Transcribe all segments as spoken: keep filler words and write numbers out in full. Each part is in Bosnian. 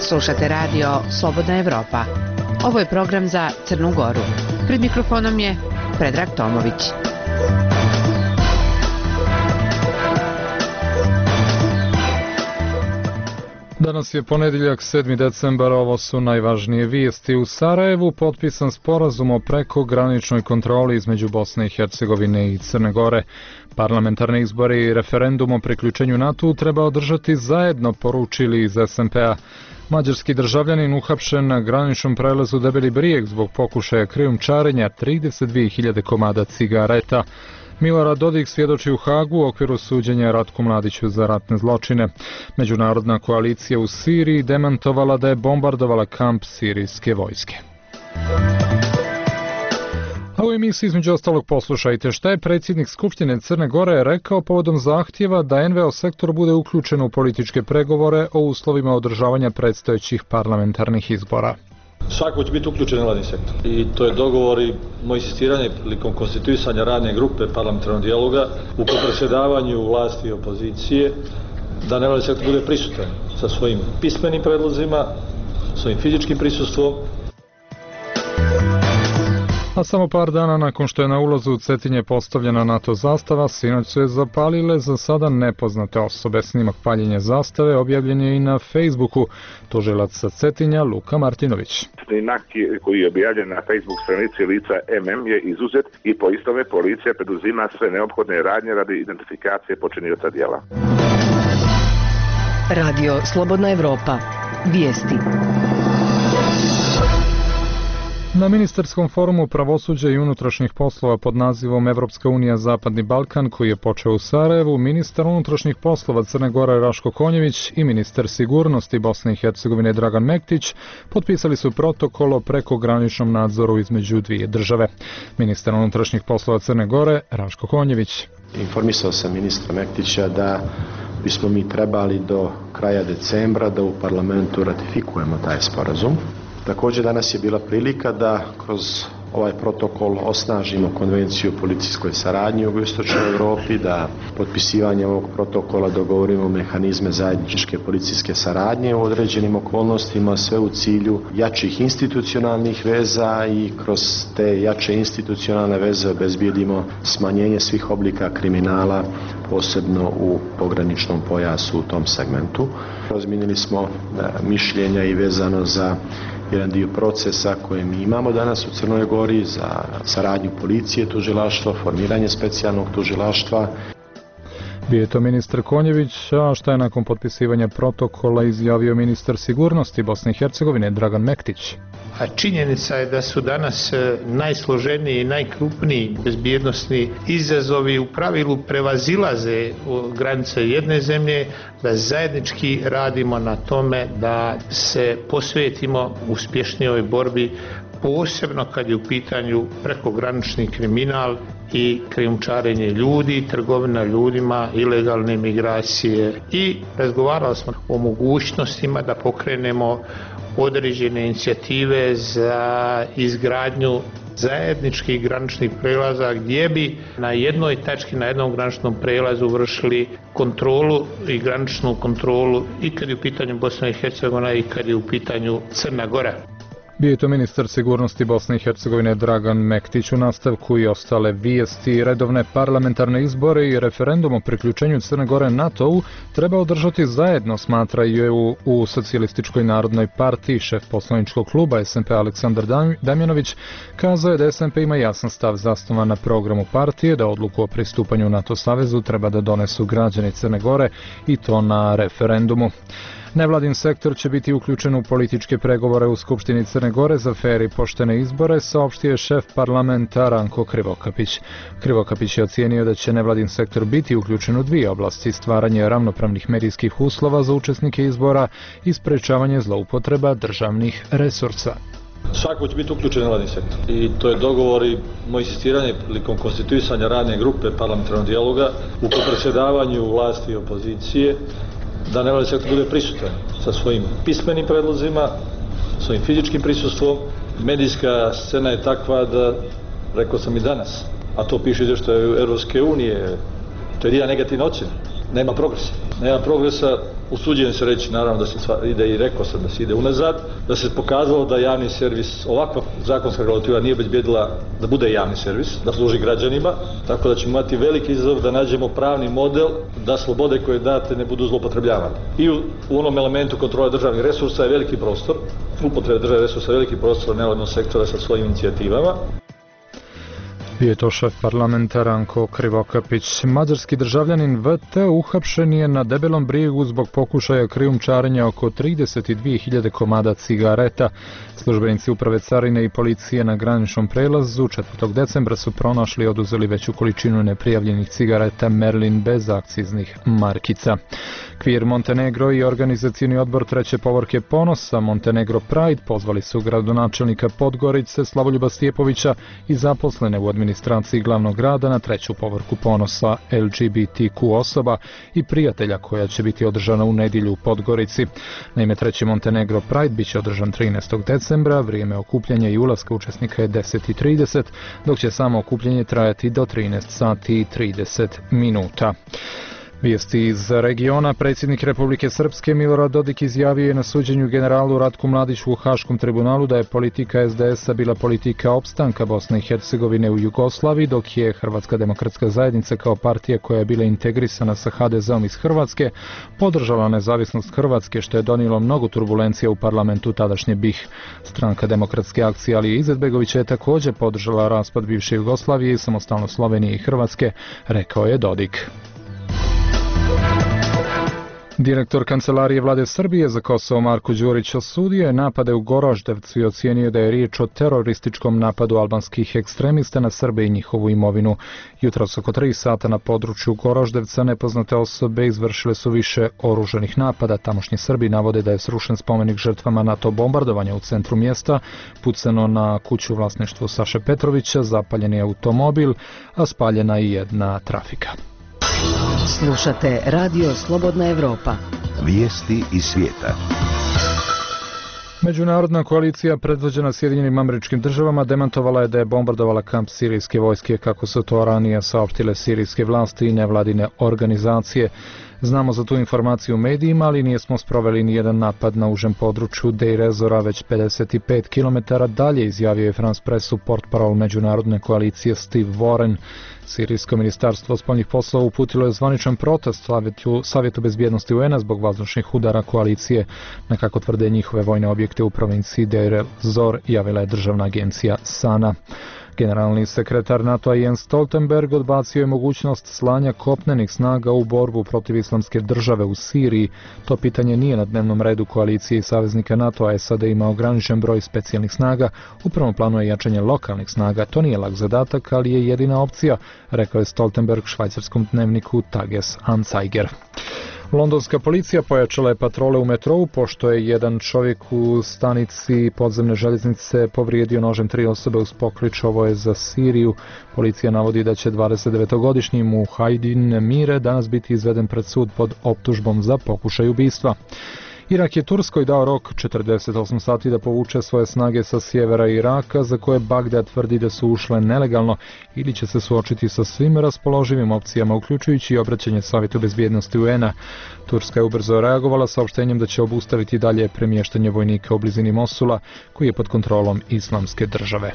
Slušate radio Slobodna Evropa. Ovo je program za Crnu Goru. Pred mikrofonom je Predrag Tomović. Danas je ponedjeljak, sedmi decembar, ovo su najvažnije vijesti. U Sarajevu potpisan sporazum o prekograničnoj kontroli između Bosne i Hercegovine i Crne Gore. Parlamentarne izbore i referendum o priključenju NATO treba održati zajedno, poručili iz es en pe-a. Mađarski državljanin uhapšen na graničnom prelazu Debeli Brijeg zbog pokušaja krijumčarenja trideset dvije hiljade komada cigareta. Milorad Dodik svjedoči u Hagu u okviru suđenja Ratku Mladiću za ratne zločine. Međunarodna koalicija u Siriji demantovala da je bombardovala kamp sirijske vojske. A u emisiji između ostalog poslušajte šta je predsjednik Skupštine Crne Gore rekao povodom zahtjeva da en ve o sektor bude uključen u političke pregovore o uslovima održavanja predstojećih parlamentarnih izbora. Svako će biti uključen u nevladin sektor i to je dogovor i moje insistiranje prilikom konstituisanja radne grupe parlamentarnog dijaloga u predsjedavanju vlasti i opozicije da nevladin sektor bude prisutan sa svojim pismenim predlozima, svojim fizičkim prisustvom. A samo par dana nakon što je na ulazu u Cetinje postavljena NATO zastava, sinoć su je zapalile za sada nepoznate osobe. Snimak paljenja zastave objavljen je i na Facebooku. Tužilac sa Cetinja, Luka Martinović. Snimak koji je objavljen na Facebook stranici lica em em je izuzet i po istome policija preduzima sve neophodne radnje radi identifikacije počinioca djela. Radio Slobodna Evropa. Vijesti. Na ministarskom forumu pravosuđa i unutrašnjih poslova pod nazivom Evropska unija Zapadni Balkan, koji je počeo u Sarajevu, ministar unutrašnjih poslova Crne Gore Raško Konjević i ministar sigurnosti Bosne i Hercegovine Dragan Mektić potpisali su protokol o prekograničnom nadzoru između dvije države. Ministar unutrašnjih poslova Crne Gore Raško Konjević. Informisao sam ministra Mektića da bismo mi trebali do kraja decembra da u parlamentu ratifikujemo taj sporazum. Također danas je bila prilika da kroz ovaj protokol osnažimo konvenciju o policijskoj saradnji u jugoistočnoj Europi, da potpisivanje ovog protokola dogovorimo mehanizme zajedničke policijske saradnje u određenim okolnostima, sve u cilju jačih institucionalnih veza i kroz te jače institucionalne veze obezbijedimo smanjenje svih oblika kriminala, posebno u pograničnom pojasu u tom segmentu. Razmijenili smo mišljenja i vezano za jedan dio procesa koje mi imamo danas u Crnoj Gori za saradnju policije, tužilaštva, formiranje specijalnog tužilaštva. Bio je to ministar Konjević, a šta je nakon potpisivanja protokola izjavio ministar sigurnosti Bosne i Hercegovine Dragan Mektić. A činjenica je da su danas najsloženiji i najkrupniji bezbjednosni izazovi u pravilu prevazilaze granice jedne zemlje, da zajednički radimo na tome da se posvetimo uspješnijoj borbi, posebno kad je u pitanju prekogranični kriminal i krijumčarenje ljudi, trgovina ljudima, ilegalne migracije, i razgovarali smo o mogućnostima da pokrenemo određene inicijative za izgradnju zajedničkih graničnih prelaza gdje bi na jednoj tački, na jednom graničnom prelazu vršili kontrolu i graničnu kontrolu i kad je u pitanju Bosna i Hercegovina i kad je u pitanju Crna Gora. Bio je to ministar sigurnosti Bosne i Hercegovine Dragan Mektić. U nastavku i ostale vijesti. Redovne parlamentarne izbore i referendum o priključenju Crne Gore NATO-u treba održati zajedno, smatraju u Socijalističkoj narodnoj partiji. Šef poslaničkog kluba es en pe Aleksandar Damjanović kazao je da es en pe ima jasan stav zasnovan na programu partije, da odluku o pristupanju NATO savezu treba da donesu građani Crne Gore i to na referendumu. Nevladin sektor će biti uključen u političke pregovore u Skupštini Crne Gore za fer i poštene izbore, saopštio je šef parlamenta Ranko Krivokapić. Krivokapić je ocijenio da će nevladin sektor biti uključen u dvije oblasti: stvaranje ravnopravnih medijskih uslova za učesnike izbora i sprečavanje zloupotreba državnih resursa. Svako će biti uključen u nevladin sektor i to je dogovor i moje insistiranje prilikom konstituisanja radne grupe parlamentarnog dijaloga u predsjedavanju vlasti i opozicije da nevladin sektor bude prisutan sa svojim pismenim predlozima, svojim fizičkim prisustvom. Medijska scena je takva da, rekao sam i danas, a to piše izvještaj Evropske unije, to je jedna negativna ocjena. Nema progresa. Nema progresa usuđujem se reći naravno da se ide i rekao sam da se ide unazad, da se pokazalo da javni servis, ovakva zakonska regulativa nije obezbjedila da bude javni servis, da služi građanima, tako da ćemo imati veliki izazov da nađemo pravni model da slobode koje date ne budu zloupotrebljavane. I u, u onom elementu kontrole državnih resursa je veliki prostor, upotrebe državnih resursa je veliki prostor nevladnog sektora sa svojim inicijativama. Bio je to šef parlamenta Ranko Krivokapić. Mađarski državljanin V T uhapšen je na Debelom brijegu zbog pokušaja krijumčarenja oko trideset dvije hiljade komada cigareta. Službenici uprave carine i policije na graničnom prelazu četvrtog decembra su pronašli i oduzeli veću količinu neprijavljenih cigareta Merlin bez akciznih markica. Kvir Montenegro i organizacioni odbor treće povorke Ponosa Montenegro Pride pozvali su gradonačelnika Podgorice Slavoljuba Stjepovića i zaposlene u administraciji glavnog grada na treću povorku Ponosa L G B T Q osoba i prijatelja koja će biti održana u nedjelju u Podgorici. Naime, treći Montenegro Pride bit će održan trinaestog decembra, vrijeme okupljanja i ulaska učesnika je deset i trideset, dok će samo okupljanje trajati do trinaest sati i trideset minuta. Vijesti iz regiona. Predsjednik Republike Srpske Milorad Dodik izjavio je na suđenju generalu Ratku Mladiću u Haškom tribunalu da je politika S D S-a bila politika opstanka Bosne i Hercegovine u Jugoslaviji, dok je Hrvatska demokratska zajednica kao partija koja je bila integrisana sa H D Z-om iz Hrvatske podržala nezavisnost Hrvatske, što je donijelo mnogo turbulencija u parlamentu tadašnje B I H. Stranka demokratske akcije Alije Izetbegovića je također podržala raspad bivše Jugoslavije i samostalnost Slovenije i Hrvatske, rekao je Dodik. Direktor Kancelarije vlade Srbije za Kosovo Marko Đurić osudio je napade u Goroždevcu i ocijenio da je riječ o terorističkom napadu albanskih ekstremista na Srbe i njihovu imovinu. Jutros oko tri sata na području Goroždevca nepoznate osobe izvršile su više oružanih napada. Tamošnji Srbi navode da je srušen spomenik žrtvama NATO bombardovanja u centru mjesta, pucano na kuću u vlasništvu Saše Petrovića, zapaljen je automobil, a spaljena i jedna trafika. Slušate Radio Slobodna Evropa. Vijesti iz svijeta. Međunarodna koalicija predvođena Sjedinjenim Američkim Državama demantovala je da je bombardovala kamp sirijske vojske, kako su to ranije saopštile sirijske vlasti i nevladine organizacije. Znamo za tu informaciju u medijima, ali nismo sproveli ni jedan napad na užem području Deir ez-Zora, već pedeset pet kilometara dalje, izjavio je France Pressu portparol međunarodne koalicije Steve Warren. Sirijsko ministarstvo spoljnih poslova uputilo je zvaničan protest Savjetu, Savjetu bezbjednosti U N A zbog vazdušnih udara koalicije na, kako tvrde, njihove vojne objekte u provinciji Deir ez-Zor, javila je državna agencija SANA. Generalni sekretar NATO-a Jens Stoltenberg odbacio je mogućnost slanja kopnenih snaga u borbu protiv islamske države u Siriji. To pitanje nije na dnevnom redu koalicije i saveznika NATO-a. S A D ima ograničen broj specijalnih snaga. U prvom planu je jačanje lokalnih snaga. To nije lak zadatak, ali je jedina opcija, rekao je Stoltenberg švajcarskom dnevniku Tages Anzeiger. Londonska policija pojačala je patrole u metrou pošto je jedan čovjek u stanici podzemne željeznice povrijedio nožem tri osobe uz poklič "Ovo je za Siriju". Policija navodi da će dvadesetdevetogodišnji Muhajdin Mire danas biti izveden pred sud pod optužbom za pokušaj ubistva. Irak je Turskoj dao rok četrdeset osam sati da povuče svoje snage sa sjevera Iraka, za koje Bagdad tvrdi da su ušle nelegalno, ili će se suočiti sa svim raspoloživim opcijama, uključujući i obraćanje Savjetu bezbjednosti U N A. Turska je ubrzo reagovala saopštenjem da će obustaviti dalje premještanje vojnika u blizini Mosula, koji je pod kontrolom Islamske države.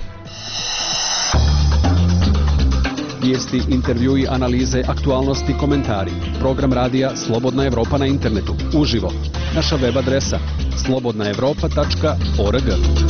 Vijesti, intervjui, analize, aktualnosti, komentari. Program radija Slobodna Evropa na internetu. Uživo. Naša web adresa slobodna evropa tačka org.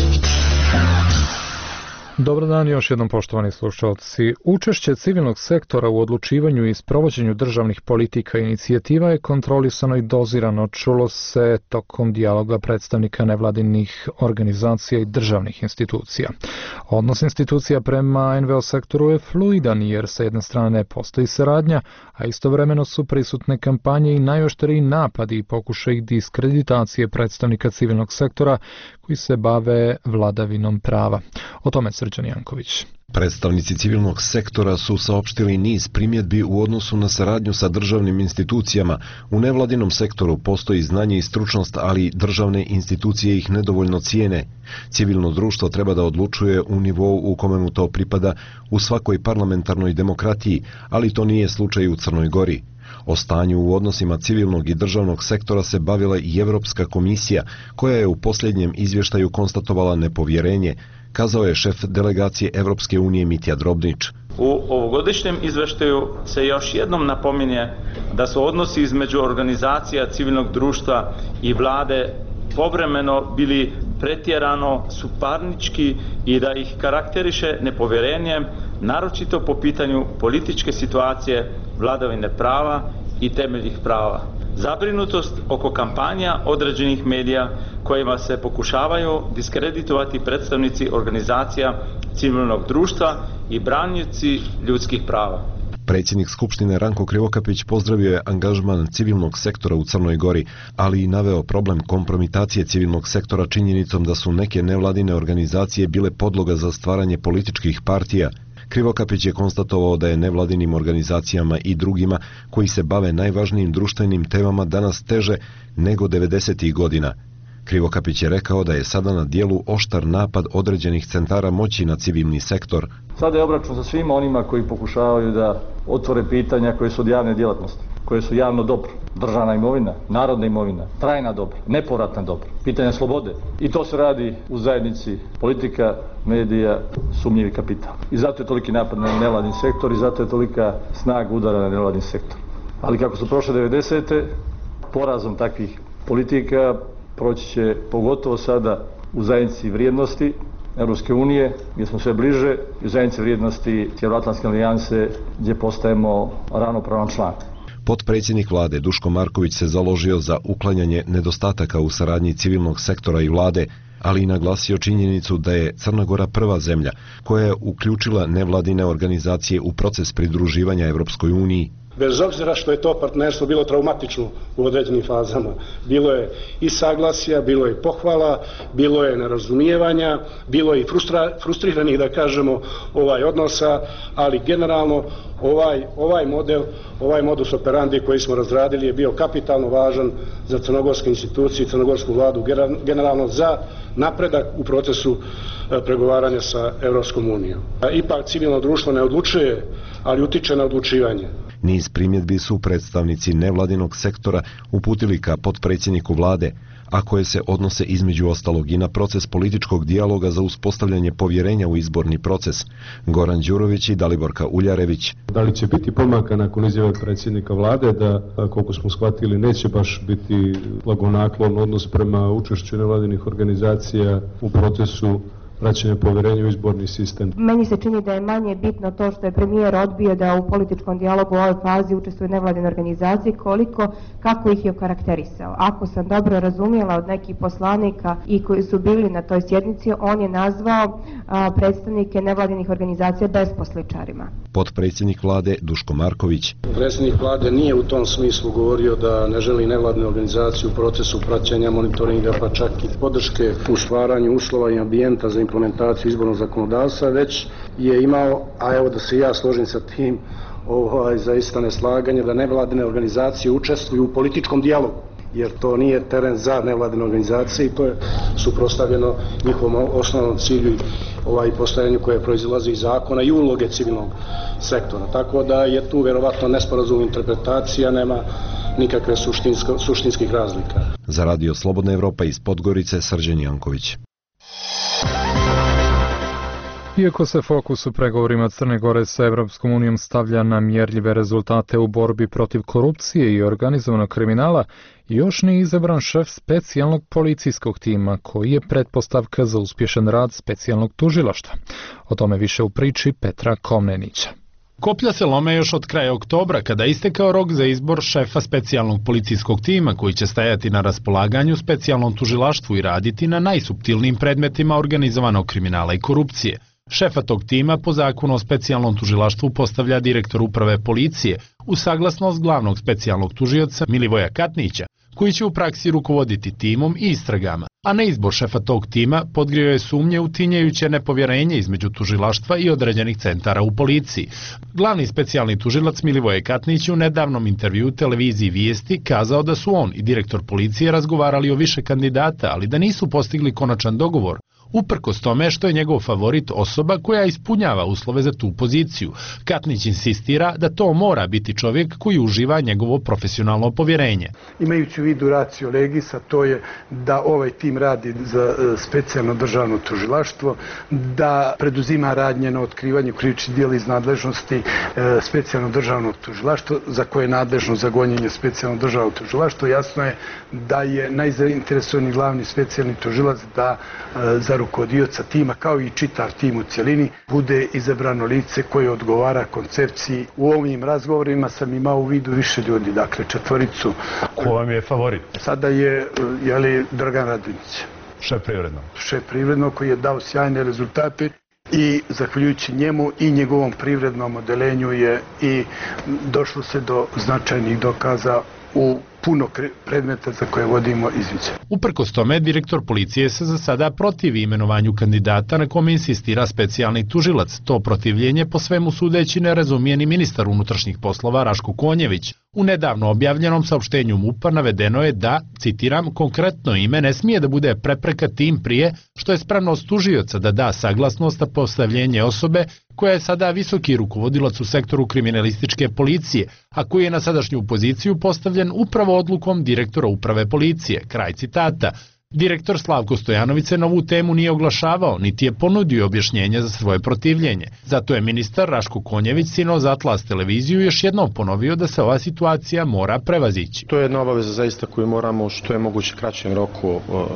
Dobar dan još jednom, poštovani slušalci. Učešće civilnog sektora u odlučivanju i sprovođenju državnih politika i inicijativa je kontrolisano i dozirano, čulo se tokom dijaloga predstavnika nevladinih organizacija i državnih institucija. Odnos institucija prema N V O sektoru je fluidan, jer sa jedne strane postoji saradnja, a istovremeno su prisutne kampanje i najoštriji napadi i pokušaj diskreditacije predstavnika civilnog sektora koji se bave vladavinom prava. O tome Srđan Janković. Predstavnici civilnog sektora su saopštili niz primjedbi u odnosu na saradnju sa državnim institucijama. U nevladinom sektoru postoji znanje i stručnost, ali državne institucije ih nedovoljno cijene. Civilno društvo treba da odlučuje u nivou u kome mu to pripada u svakoj parlamentarnoj demokratiji, ali to nije slučaj u Crnoj Gori. O stanju u odnosima civilnog i državnog sektora se bavila i Evropska komisija, koja je u posljednjem izvještaju konstatovala nepovjerenje, kazao je šef delegacije Evropske unije Mitja Drobnić. U ovogodišnjem izveštaju se još jednom napominje da su odnosi između organizacija civilnog društva i vlade povremeno bili pretjerano suparnički i da ih karakteriše nepovjerenje, naročito po pitanju političke situacije, vladavine prava i temeljnih prava. Zabrinutost oko kampanja određenih medija kojima se pokušavaju diskreditovati predstavnici organizacija civilnog društva i branioci ljudskih prava. Predsjednik Skupštine Ranko Krivokapić pozdravio je angažman civilnog sektora u Crnoj Gori, ali i naveo problem kompromitacije civilnog sektora činjenicom da su neke nevladine organizacije bile podloga za stvaranje političkih partija. Krivokapić je konstatovao da je nevladinim organizacijama i drugima koji se bave najvažnijim društvenim temama danas teže nego devedesetih godina. Krivokapić je rekao da je sada na dijelu oštar napad određenih centara moći na civilni sektor. Sada je obračun sa svima onima koji pokušavaju da otvore pitanja koje su od javne djelatnosti, koje su javno dobro, državna imovina, narodna imovina, trajna dobra, nepovratna dobra, pitanja slobode. I to se radi u zajednici politika, medija, sumnjivi kapital. I zato je toliki napad na nevladin sektor i zato je tolika snaga udara na nevladin sektor. Ali kako su prošle devedesete, porazom takvih politika proći će pogotovo sada u zajednici vrijednosti Europske unije, gdje smo sve bliže, i u zajednici vrijednosti Sjevernoatlantske alijanse, gdje postajemo ravnopravan član. Potpredsjednik vlade Duško Marković se založio za uklanjanje nedostataka u saradnji civilnog sektora i vlade, ali i naglasio činjenicu da je Crna Gora prva zemlja koja je uključila nevladine organizacije u proces pridruživanja Europskoj uniji. Bez obzira što je to partnerstvo bilo traumatično u određenim fazama. Bilo je i saglasja, bilo je pohvala, bilo je nerazumijevanja, bilo je i frustra, frustriranih, da kažemo, ovaj odnosa, ali generalno ovaj, ovaj model, ovaj modus operandi koji smo razradili je bio kapitalno važan za crnogorske institucije i crnogorsku vladu, generalno za napredak u procesu pregovaranja sa Europskom unijom. Ipak civilno društvo ne odlučuje, ali utiče na odlučivanje. Niz primjedbi su predstavnici nevladinog sektora uputili ka potpredsjedniku vlade, a koje se odnose između ostalog i na proces političkog dijaloga za uspostavljanje povjerenja u izborni proces. Goran Đurović i Daliborka Uljarević. Da li će biti pomaka nakon izjave predsjednika vlade da, koliko smo shvatili, neće baš biti blagonaklon odnos prema učešću nevladinih organizacija u procesu vraćanje povjerenja u izborni sistem? Meni se čini da je manje bitno to što je premijer odbio da u političkom dijalogu u ovoj fazi učestvuje nevladine organizacije, koliko, kako ih je okarakterisao. Ako sam dobro razumjela od nekih poslanika i koji su bili na toj sjednici, on je nazvao a, predstavnike nevladinih organizacija besposličarima. Potpredsjednik vlade Duško Marković. Predsjednik vlade nije u tom smislu govorio da ne želi nevladine organizacije u procesu praćenja, monitoringa, pa čak i podrške u stvaranju uslova i ambijenta za implementaciju izbornog zakonodavstva, već je imao, a evo da se ja složim sa tim, ovaj, zaista neslaganje da nevladine organizacije učestvuju u političkom dijalogu, jer to nije teren za nevladine organizacije i to je suprotstavljeno njihovom osnovnom cilju, ovaj, postojanju koje proizilazi iz zakona i uloge civilnog sektora. Tako da je tu vjerovatno nesporazum interpretacija, nema nikakve suštinsko, suštinskih razlika. Za Radio Slobodna Evropa iz Podgorice, Srđan Janković. Iako se fokus u pregovorima Crne Gore sa Evropskom unijom stavlja na mjerljive rezultate u borbi protiv korupcije i organizovanog kriminala, još nije izabran šef specijalnog policijskog tima, koji je pretpostavka za uspješan rad specijalnog tužilaštva. O tome više u priči Petra Komnenića. Koplja se lome još od kraja oktobra, kada je istekao rok za izbor šefa specijalnog policijskog tima, koji će stajati na raspolaganju specijalnom tužilaštvu i raditi na najsuptilnijim predmetima organizovanog kriminala i korupcije. Šefa tog tima po zakonu o specijalnom tužilaštvu postavlja direktor uprave policije uz saglasnost glavnog specijalnog tužioca Milivoja Katnića, koji će u praksi rukovoditi timom i istragama. A na izbor šefa tog tima podgrio je sumnje u tinjajuće nepovjerenje između tužilaštva i određenih centara u policiji. Glavni specijalni tužilac Milivoje Katnić u nedavnom intervju televiziji Vijesti kazao da su on i direktor policije razgovarali o više kandidata, ali da nisu postigli konačan dogovor uprkos tome što je njegov favorit osoba koja ispunjava uslove za tu poziciju. Katnić insistira da to mora biti čovjek koji uživa njegovo profesionalno povjerenje. Imajući u vidu ratio legis, a to je da ovaj tim radi za specijalno državno tužilaštvo, da preduzima radnje na otkrivanju krivičnih djela iz nadležnosti specijalno državnog tužilaštva, za koje je nadležno za gonjenje specijalno državnog tužilaštva. Jasno je da je najzainteresovani glavni specijalni tužilac da za rukovodioca tima, kao i čitav tim u cjelini, bude izabrano lice koje odgovara koncepciji. U ovim razgovorima sam imao u vidu više ljudi, dakle četvoricu. Ko vam je favorit? Sada je, jeli, Dragan Radonjić. Šef privrednog? Šef privrednog koji je dao sjajne rezultate i zahvaljujući njemu i njegovom privrednom odelenju je i došlo se do značajnih dokaza u puno predmeta za koje vodimo izviđe. Uprkos tome, direktor policije se za sada protivi imenovanju kandidata na kome insistira specijalni tužilac. To protivljenje po svemu sudeći ne razumije ni ministar unutrašnjih poslova Raško Konjević. U nedavno objavljenom saopštenju MUP-a navedeno je da, citiram, konkretno ime ne smije da bude prepreka tim prije što je spremnost tužioca da da saglasnost na postavljenje osobe koja je sada visoki rukovodilac u sektoru kriminalističke policije, a koji je na sadašnju poziciju postavljen upravo odlukom direktora uprave policije. Kraj citata. Direktor Slavko Stojanović se na ovu temu nije oglašavao, niti je ponudio objašnjenje za svoje protivljenje. Zato je ministar Raško Konjević sinoć za Atlas televiziju još jednom ponovio da se ova situacija mora prevazići. To je jedna obaveza zaista koju moramo što je moguće kraćem roku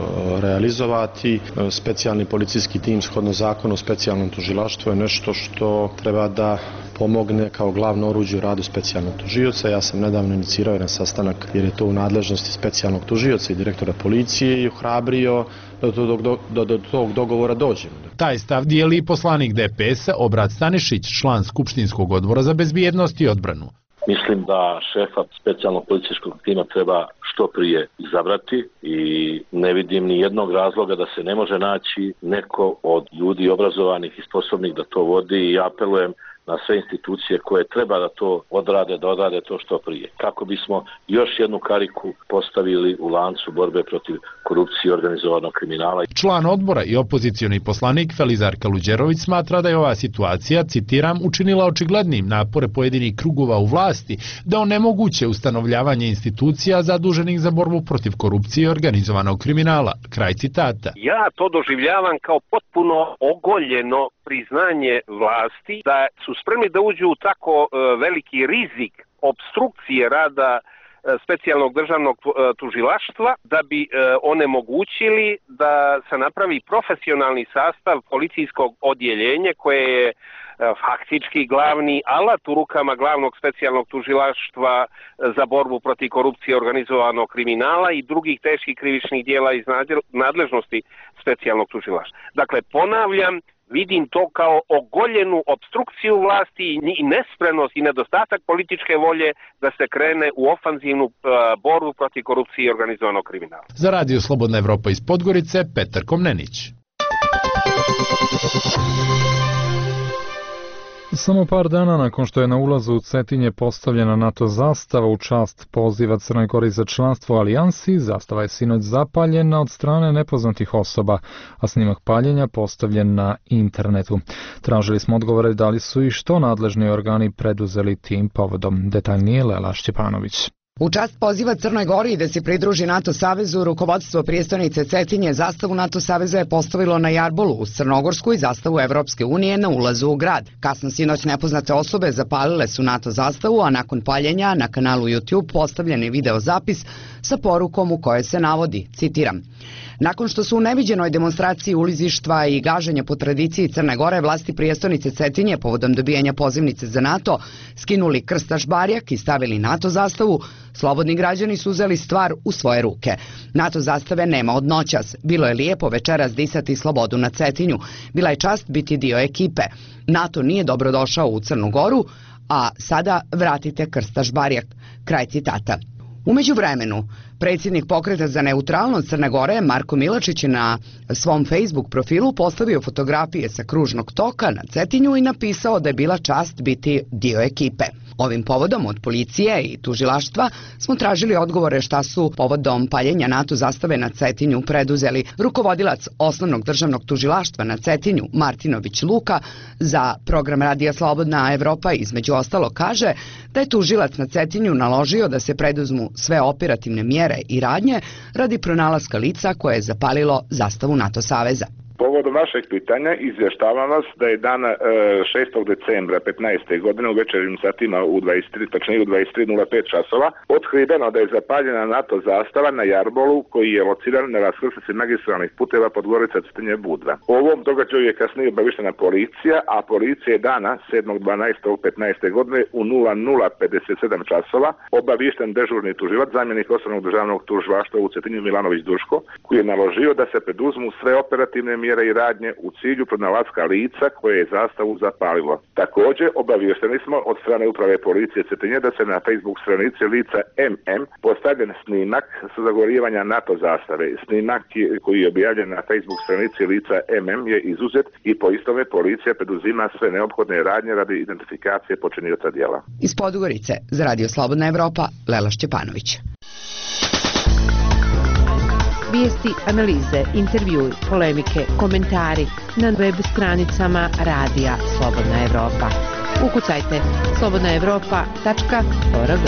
realizovati. Specijalni policijski tim shodno zakonu o specijalnom tužilaštvu je nešto što treba da pomogne kao glavno oruđe u radu specijalnog tužioca. Ja sam nedavno inicirao jedan sastanak jer je to u nadležnosti specijalnog tužioca i direktora policije i ohrabrio da do, do, do, do tog dogovora dođemo. Taj stav dijeli i poslanik D P S-a Obrat Stanišić, član Skupštinskog odbora za bezbjednost i odbranu. Mislim da šefa specijalnog policijskog tima treba što prije izabrati i ne vidim ni jednog razloga da se ne može naći neko od ljudi obrazovanih i sposobnih da to vodi i apelujem na sve institucije koje treba da to odrade, da odrade to što prije. Kako bismo još jednu kariku postavili u lancu borbe protiv korupcije i organizovanog kriminala. Član odbora i opozicioni poslanik Felizar Kaluđerović smatra da je ova situacija, citiram, učinila očiglednim napore pojedinih krugova u vlasti da onemoguće ustanovljavanje institucija zaduženih za borbu protiv korupcije i organizovanog kriminala. Kraj citata. Ja to doživljavam kao potpuno ogoljeno priznanje vlasti da su spremni da uđu u tako veliki rizik obstrukcije rada specijalnog državnog tužilaštva da bi onemogućili da se napravi profesionalni sastav policijskog odjeljenja koje je faktički glavni alat u rukama glavnog specijalnog tužilaštva za borbu protiv korupcije i organizovanog kriminala i drugih teških krivičnih dijela iz nadležnosti specijalnog tužilaštva. Dakle, ponavljam, vidim to kao ogoljenu obstrukciju vlasti i nespremnost i nedostatak političke volje da se krene u ofanzivnu borbu protiv korupcije i organizovanog kriminala. Za Radio Slobodna Evropa iz Podgorice, Petar Komnenić. Samo par dana nakon što je na ulazu u Cetinje postavljena NATO zastava u čast poziva Crnoj Gori za članstvo u alijansi, zastava je sinoć zapaljena od strane nepoznatih osoba, a snimak paljenja postavljen na internetu. Tražili smo odgovore da li su i što nadležni organi preduzeli tim povodom. Detaljnije Lela Šćepanović. U čast poziva Crnoj Gori da se pridruži NATO savezu, rukovodstvo prijestolnice Cetinje zastavu NATO saveza je postavilo na jarbolu uz crnogorsku i zastavu Evropske unije na ulazu u grad. Kasno sinoć nepoznate osobe zapalile su NATO zastavu, a nakon paljenja na kanalu YouTube postavljen je video zapis sa porukom u kojoj se navodi, citiram: nakon što su u neviđenoj demonstraciji ulizištva i gaženja po tradiciji Crne Gore, vlasti prijestolnice Cetinje povodom dobijanja pozivnice za NATO skinuli krstaš barjak i stavili NATO zastavu, slobodni građani su uzeli stvar u svoje ruke. NATO zastave nema od noćas. Bilo je lijepo večeras disati slobodu na Cetinju. Bila je čast biti dio ekipe. NATO nije dobrodošao u Crnu Goru, a sada vratite krstaš barjak. Kraj citata. U međuvremenu, predsjednik Pokreta za neutralnost Crne Gore, Marko Milačić, je na svom Facebook profilu postavio fotografije sa kružnog toka na Cetinju i napisao da je bila čast biti dio ekipe. Ovim povodom od policije i tužilaštva smo tražili odgovore šta su povodom paljenja NATO zastave na Cetinju preduzeli. Rukovodilac Osnovnog državnog tužilaštva na Cetinju, Martinović Luka, za program Radija Slobodna Evropa između ostalo kaže da je tužilac na Cetinju naložio da se preduzmu sve operativne mjere i radnje radi pronalaska lica koje je zapalilo zastavu NATO saveza. Povodom vašeg pitanja izvještavam vas da je dana šestog decembra petnaeste godine u večernjim satima u dvadeset tri, tačnije u dvadeset tri nula pet časova otkriveno da je zapaljena NATO zastava na Jarbolu koji je lociran na raskrsnici magistralnih puteva Podgorica Cetinje Budva. O ovom događaju je kasnije obavištena policija, a policija je dana sedmog dvanaestog petnaeste godine u nula nula pedeset sedam časova obavišten dežurni tužilac, zamjenik Osnovnog državnog tužilaštva u Cetinju Milanović Duško, koji je naložio da se preduzmu sve operativne mjere i radnje u cilju pronalaska lica koje je zastavu zapalilo. Također obaviješteni smo od strane uprave policije Cetinje da se na Facebook stranici lica M M postavljen snimak sa zagorivanja NATO zastave. Snimak koji je objavljen na Facebook stranici lica M M je izuzet i po istome policija preduzima sve neophodne radnje radi identifikacije počinioca djela. Iz Podgorice za Radio Slobodna Evropa, Lela Šćepanović. Vijesti, analize, intervjui, polemike, komentari na web stranicama Radija Slobodna Evropa. Ukucajte slobodna evropa tačka org.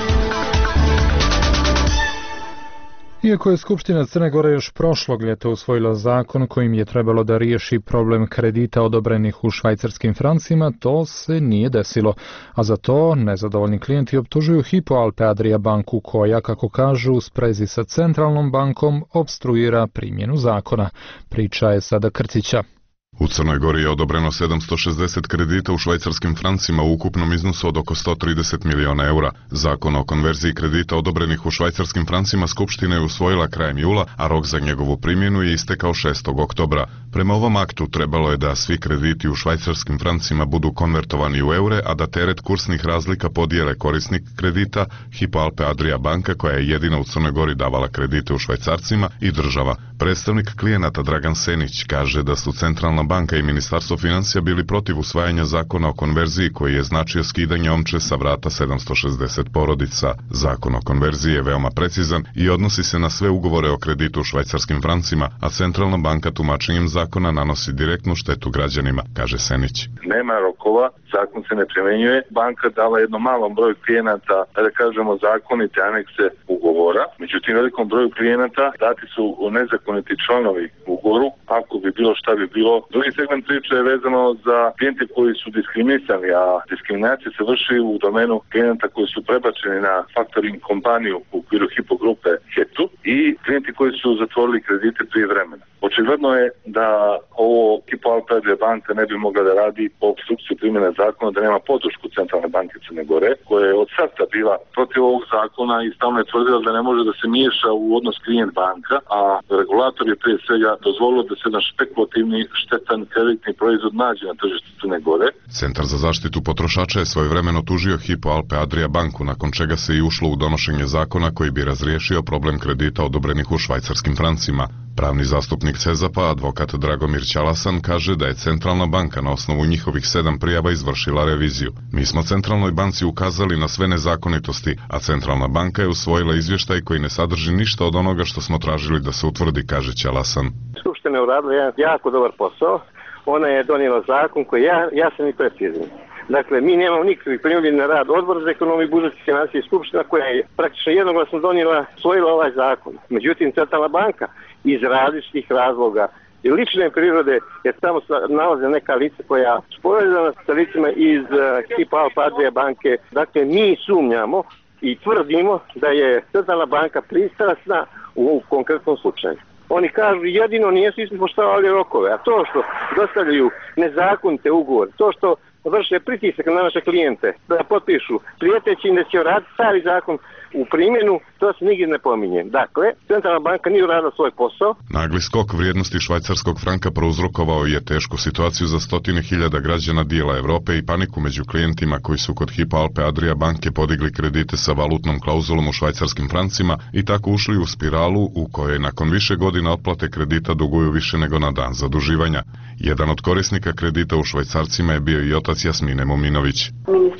Iako je Skupština Crne Gore još prošlog ljeta usvojila zakon kojim je trebalo da riješi problem kredita odobrenih u švajcarskim francima, to se nije desilo. A za to nezadovoljni klijenti optužuju Hypo Alpe Adria banku koja, kako kažu, u sprezi sa centralnom bankom opstruira primjenu zakona. Priča je sada Krcića. U Crnoj Gori je odobreno sedamsto šezdeset kredita u švajcarskim francima u ukupnom iznosu od oko sto trideset miliona eura. Zakon o konverziji kredita odobrenih u švajcarskim francima Skupština je usvojila krajem jula, a rok za njegovu primjenu je istekao šestog oktobra. Prema ovom aktu trebalo je da svi krediti u švajcarskim francima budu konvertovani u eure, a da teret kursnih razlika podijele korisnik kredita, Hypo Alpe Adria banka koja je jedina u Crnoj Gori davala kredite u švajcarcima, i država. Predstavnik klijenata Dragan Senić kaže da su centralna banka i Ministarstvo financija bili protiv usvajanja zakona o konverziji koji je značio skidanje omče sa vrata sedamsto šezdeset porodica. Zakon o konverziji je veoma precizan i odnosi se na sve ugovore o kreditu u švajcarskim francima, a centralna banka tumačenjem zakona nanosi direktnu štetu građanima, kaže Senić. Nema rokova, zakon se ne primjenjuje. Banka dala jednom malom broju klijenata, da kažemo, zakonite anekse ugovora. Međutim, velikom broju klijenata dati su nezakoniti članovi ugovoru, ako bi bilo šta bi bilo. Drugi segment priče je vezano za klijente koji su diskriminisani, a diskriminacija se vrši u domenu klijenata koji su prebačeni na faktoring kompaniju u okviru Hypo grupe Hetu i klijenti koji su zatvorili kredite prije vremena. Očigledno je da ovo Hypo Alpe Adria banka ne bi mogla da radi po opstrukciji primjene zakona, da nema podršku Centralne banke Crne Gore, koja je od starta bila protiv ovog zakona i stalno je tvrdila da ne može da se miješa u odnos klijent banka, a regulator je prije svega dozvolio da se naš spekulativni štetan kreditni proizvod nađe na tržištu Crne Gore. Centar za zaštitu potrošača je svojevremeno tužio Hypo Alpe Adria banku, nakon čega se i ušlo u donošenje zakona koji bi razriješio problem kredita odobrenih u švajcarskim francima. Pravni zastupnik Cezapa, advokat Dragomir Ćalasan, kaže da je Centralna banka na osnovu njihovih sedam prijava izvršila reviziju. Mi smo Centralnoj banci ukazali na sve nezakonitosti, a Centralna banka je usvojila izvještaj koji ne sadrži ništa od onoga što smo tražili da se utvrdi, kaže Ćalasan. Skupština je uradila jedan jako dobar posao. Ona je donijela zakon koji je ja, jasan i precizan. Dakle, mi nemamo nikakvih primjedbi na rad Odbora za ekonomiju, budžet i financije i Skupština koja je praktično jednoglasno donijela, usvojila ovaj zakon. Međutim, Centralna banka iz različitih razloga i lične prirode, jer tamo nalaze neka lica koja su povezana sa licima iz uh, Hypo Alpe Adria banke. Dakle, mi sumnjamo i tvrdimo da je Centralna banka pristrasna u ovom konkretnom slučaju. Oni kažu jedino nijesu ispoštovali rokove, a to što dostavljaju nezakonite ugovore, to što vrše pritisak na naše klijente da potpišu prijeteći da će raditi stari zakon u primjenu, to se nigdje ne pominje. Dakle, Centralna banka nije uradila svoj posao. Nagli skok vrijednosti švajcarskog franka prouzrokovao je tešku situaciju za stotine hiljada građana dijela Evrope i paniku među klijentima koji su kod Hypo Alpe Adria banke podigli kredite sa valutnom klauzulom u švajcarskim francima i tako ušli u spiralu u kojoj nakon više godina otplate kredita duguju više nego na dan zaduživanja. Jedan od korisnika kredita u švajcarcima je bio i otac Jasmine Muminović.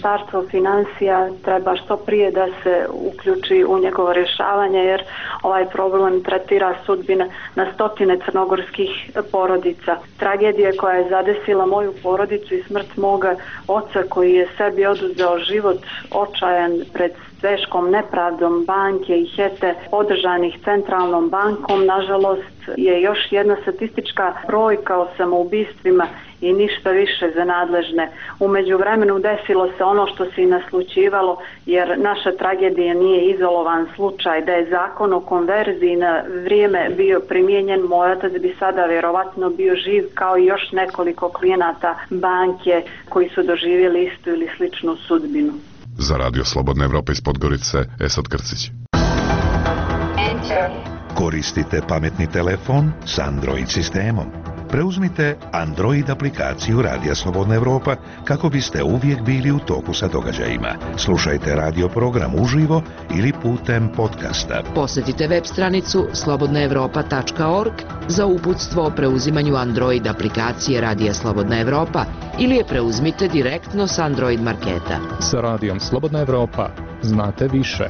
Ministarstvo financija treba što prije da se uključi u njegovo rješavanje, jer ovaj problem tretira sudbine na stotine crnogorskih porodica. Tragedija koja je zadesila moju porodicu i smrt moga oca koji je sebi oduzeo život očajan pred teškom nepravdom banke i Hete podržanih centralnom bankom, nažalost je još jedna statistička brojka o samoubistvima i ništa više za nadležne. U međuvremenu desilo se ono što se i naslućivalo, jer naša tragedija nije izolovan slučaj. Da je zakon o konverziji na vrijeme bio primijenjen, moj otac bi sada vjerovatno bio živ kao i još nekoliko klijenata banke koji su doživjeli istu ili sličnu sudbinu. Za Radio Slobodna Evropa iz Podgorice, Esad Krcić. Koristite pametni telefon s Android sistemom. Preuzmite Android aplikaciju Radija Slobodna Evropa kako biste uvijek bili u toku sa događajima. Slušajte radio program uživo ili putem podcasta. Posjetite web stranicu slobodna evropa tačka org za uputstvo o preuzimanju Android aplikacije Radija Slobodna Evropa ili je preuzmite direktno s Android marketa. Sa Radijom Slobodna Evropa znate više.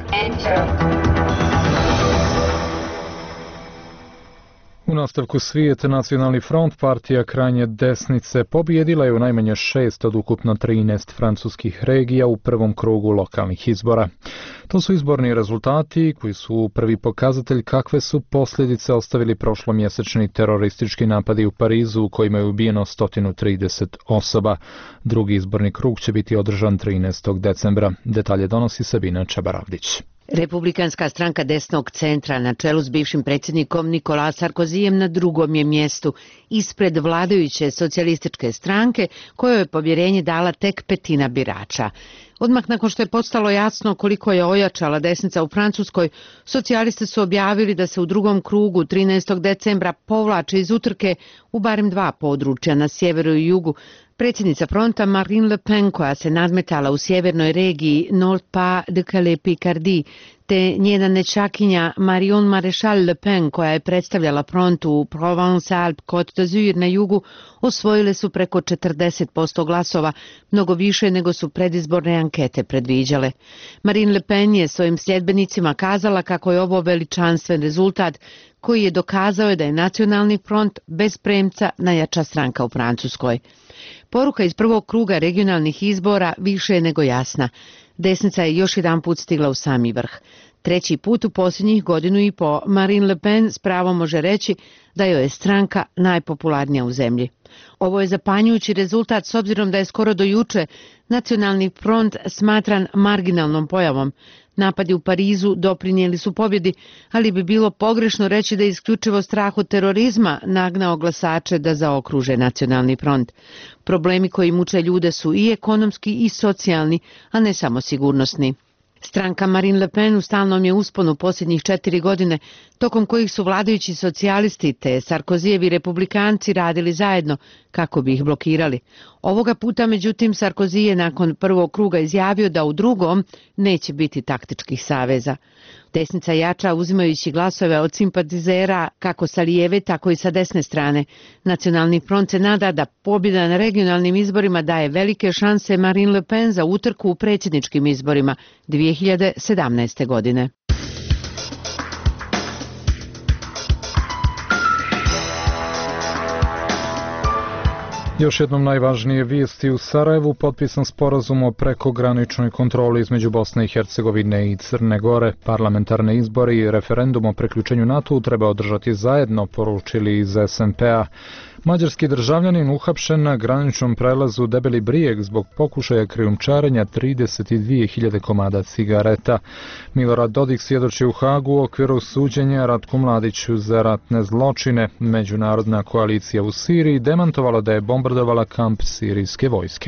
U nastavku svijeta Nacionalni front, partija krajnje desnice, pobijedila je u najmanje šest od ukupno trinaest francuskih regija u prvom krugu lokalnih izbora. To su izborni rezultati koji su prvi pokazatelj kakve su posljedice ostavili prošlomjesečni teroristički napadi u Parizu u kojima je ubijeno sto trideset osoba. Drugi izborni krug će biti održan trinaestog decembra. Detalje donosi Sabina Čabaravdić. Republikanska stranka desnog centra na čelu s bivšim predsjednikom Nicolas Sarkozyjem na drugom je mjestu ispred vladajuće socijalističke stranke kojoj je povjerenje dala tek petina birača. Odmah nakon što je postalo jasno koliko je ojačala desnica u Francuskoj, socijalisti su objavili da se u drugom krugu trinaestog decembra povlače iz utrke u barem dva područja na sjeveru i jugu. Predsjednica fronta Marine Le Pen, koja se nadmetala u sjevernoj regiji Nord-Pas-de-Calais-Picardie, te njena nečakinja Marion Maréchal Le Pen, koja je predstavljala frontu u Provence-Alpes-Côte d'Azur na jugu, osvojile su preko četrdeset posto glasova, mnogo više nego su predizborne ankete predviđale. Marine Le Pen je svojim sljedbenicima kazala kako je ovo veličanstven rezultat koji je dokazao da je Nacionalni front bez premca najjača stranka u Francuskoj. Poruka iz prvog kruga regionalnih izbora više je nego jasna. Desnica je još jedan put stigla u sami vrh. Treći put u posljednjih godinu i po Marine Le Pen s pravom može reći da joj je stranka najpopularnija u zemlji. Ovo je zapanjujući rezultat s obzirom da je skoro do juče Nacionalni front smatran marginalnom pojavom. Napadi u Parizu doprinijeli su pobjedi, ali bi bilo pogrešno reći da je isključivo strah od terorizma nagnao glasače da zaokruže Nacionalni front. Problemi koji muče ljude su i ekonomski i socijalni, a ne samo sigurnosni. Stranka Marine Le Pen u stalnom je usponu posljednjih četiri godine, tokom kojih su vladajući socijalisti te Sarkozijevi republikanci radili zajedno kako bi ih blokirali. Ovoga puta, međutim, Sarkozy je nakon prvog kruga izjavio da u drugom neće biti taktičkih saveza. Desnica jača uzimajući glasove od simpatizera kako sa lijeve, tako i sa desne strane. Nacionalni front se nada da pobjeda na regionalnim izborima daje velike šanse Marine Le Pen za utrku u predsjedničkim izborima dvije hiljade sedamnaeste. godine. Još jednom najvažnije vijesti u Sarajevu, potpisan sporazum o prekograničnoj kontroli između Bosne i Hercegovine i Crne Gore. Parlamentarne izbore i referendum o priključenju NATO-u treba održati zajedno, poručili iz es en pe a. Mađarski državljanin uhapšen na graničnom prelazu Debeli Brijeg zbog pokušaja krijumčarenja trideset dvije hiljade komada cigareta. Milorad Dodik svjedoči u Hagu u okviru suđenja Ratku Mladiću za ratne zločine. Međunarodna koalicija u Siriji demantovala da je bombardovala kamp sirijske vojske.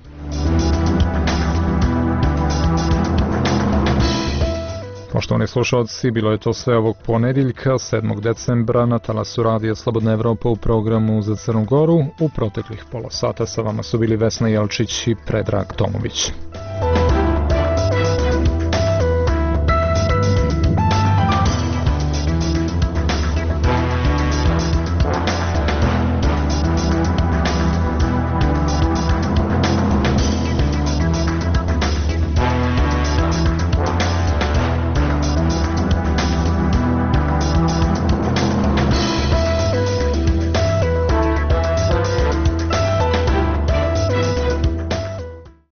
Poštovani slušalci, bilo je to sve ovog ponedjeljka, sedmog decembra, na talasu Radija Slobodna Evropa u programu za Crnu Goru. U proteklih pola sata sa vama su bili Vesna Jelčić i Predrag Tomović.